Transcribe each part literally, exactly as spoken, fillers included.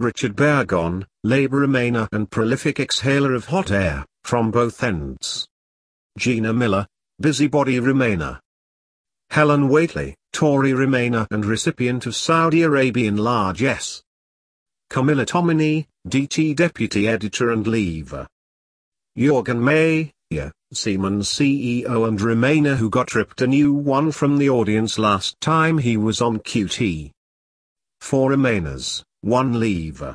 Richard Burgon, Labour Remainer and prolific exhaler of hot air, from both ends. Gina Miller, busybody Remainer. Helen Whately, Tory Remainer and recipient of Saudi Arabian largesse. Camilla Tominey, D T Deputy Editor and Leaver. Jürgen Meyer, Siemens C E O and Remainer who got ripped a new one from the audience last time he was on Q T. Four Remainers, one Leaver.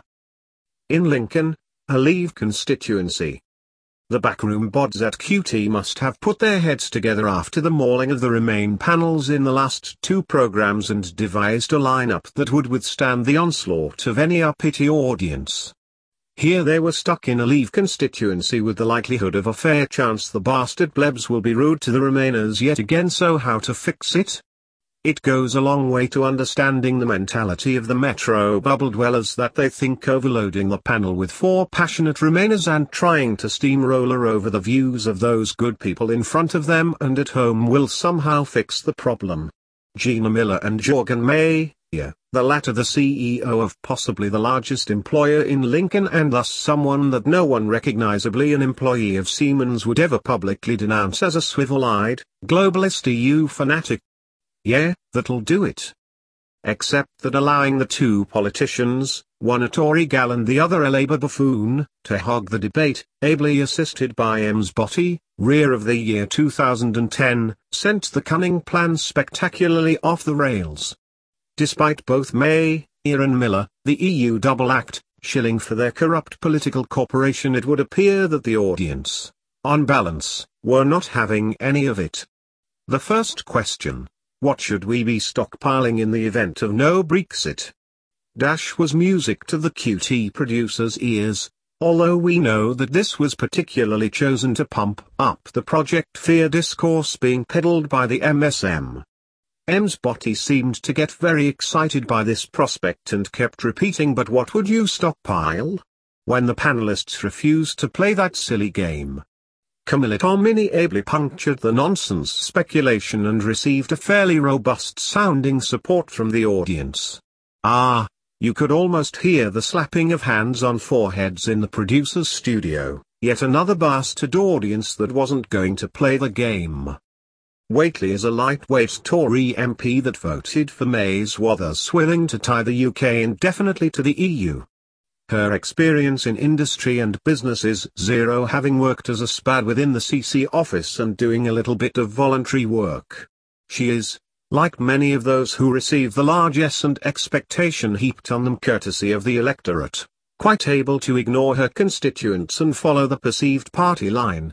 In Lincoln, a Leave constituency. The backroom bods at Q T must have put their heads together after the mauling of the Remain panels in the last two programs and devised a lineup that would withstand the onslaught of any uppity audience. Here they were stuck in a Leave constituency with the likelihood of a fair chance the bastard plebs will be rude to the Remainers yet again, so how to fix it? It goes a long way to understanding the mentality of the Metro bubble dwellers that they think overloading the panel with four passionate Remainers and trying to steamroller over the views of those good people in front of them and at home will somehow fix the problem. Gina Miller and Jürgen Meyer, the latter the C E O of possibly the largest employer in Lincoln and thus someone that no one recognizably an employee of Siemens would ever publicly denounce as a swivel-eyed, globalist E U fanatic. Yeah, that'll do it. Except that allowing the two politicians, one a Tory gal and the other a Labour buffoon, to hog the debate, ably assisted by Ems Botti, rear of the year two thousand ten, sent the cunning plan spectacularly off the rails. Despite both Meyer and Miller, the E U double act, shilling for their corrupt political corporation, it would appear that the audience, on balance, were not having any of it. The first question, what should we be stockpiling in the event of no Brexit? Dash was music to the Q T producers' ears, although we know that this was particularly chosen to pump up the Project Fear discourse being peddled by the M S M. Ems Botti seemed to get very excited by this prospect and kept repeating, but what would you stockpile? When the panelists refused to play that silly game. Camilla Tominey ably punctured the nonsense speculation and received a fairly robust sounding support from the audience. Ah, you could almost hear the slapping of hands on foreheads in the producer's studio, yet another bastard audience that wasn't going to play the game. Whately is a lightweight Tory M P that voted for May's Wathers willing to tie the U K indefinitely to the E U. Her experience in industry and business is zero, having worked as a spad within the C C office and doing a little bit of voluntary work. She is, like many of those who receive the largesse and expectation heaped on them courtesy of the electorate, quite able to ignore her constituents and follow the perceived party line.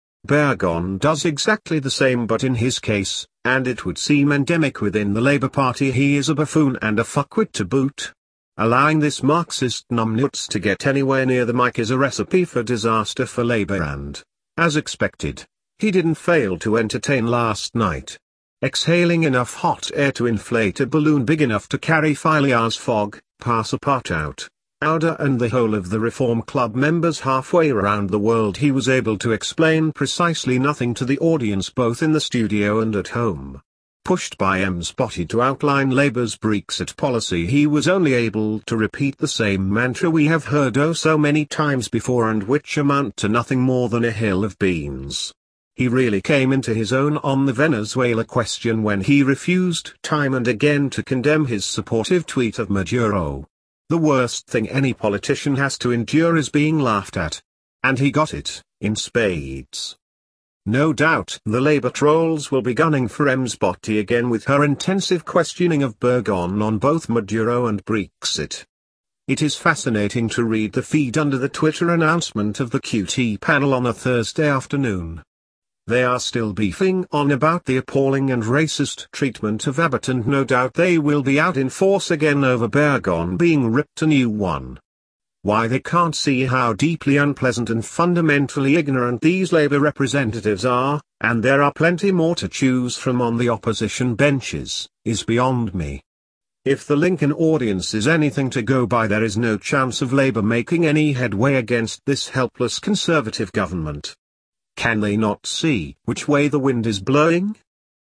Burgon does exactly the same, but in his case, and it would seem endemic within the Labour Party, he is a buffoon and a fuckwit to boot. Allowing this Marxist numbnuts to get anywhere near the mic is a recipe for disaster for Labour and, as expected, he didn't fail to entertain last night. Exhaling enough hot air to inflate a balloon big enough to carry Phileas Fogg, Passepartout, Auda and the whole of the Reform Club members halfway around the world, he was able to explain precisely nothing to the audience both in the studio and at home. Pushed by Ems Botti to outline Labour's Brexit policy, he was only able to repeat the same mantra we have heard oh so many times before and which amount to nothing more than a hill of beans. He really came into his own on the Venezuela question when he refused time and again to condemn his supportive tweet of Maduro. The worst thing any politician has to endure is being laughed at. And he got it, in spades. No doubt the Labour trolls will be gunning for Ems Botti again with her intensive questioning of Burgon on both Maduro and Brexit. It is fascinating to read the feed under the Twitter announcement of the Q T panel on a Thursday afternoon. They are still beefing on about the appalling and racist treatment of Abbott, and no doubt they will be out in force again over Burgon being ripped a new one. Why, they can't see how deeply unpleasant and fundamentally ignorant these Labour representatives are, and there are plenty more to choose from on the opposition benches, is beyond me. If the Lincoln audience is anything to go by, there is no chance of Labour making any headway against this helpless Conservative government. Can they not see which way the wind is blowing?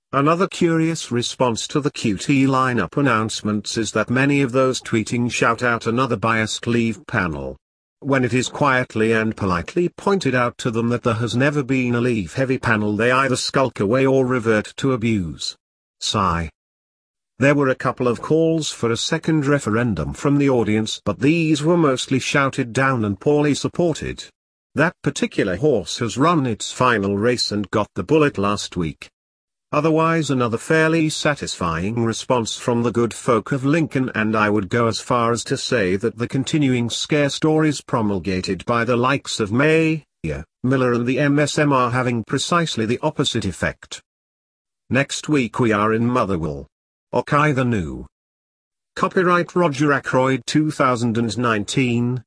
Another curious response to the Q T lineup announcements is that many of those tweeting shout out another biased Leave panel. When it is quietly and politely pointed out to them that there has never been a Leave-heavy panel, they either skulk away or revert to abuse. Sigh. There were a couple of calls for a second referendum from the audience, but these were mostly shouted down and poorly supported. That particular horse has run its final race and got the bullet last week. Otherwise, another fairly satisfying response from the good folk of Lincoln, and I would go as far as to say that the continuing scare stories promulgated by the likes of May, Miller and the M S M are having precisely the opposite effect. Next week we are in Motherwell. Ok the New. Copyright Roger Ackroyd two thousand nineteen,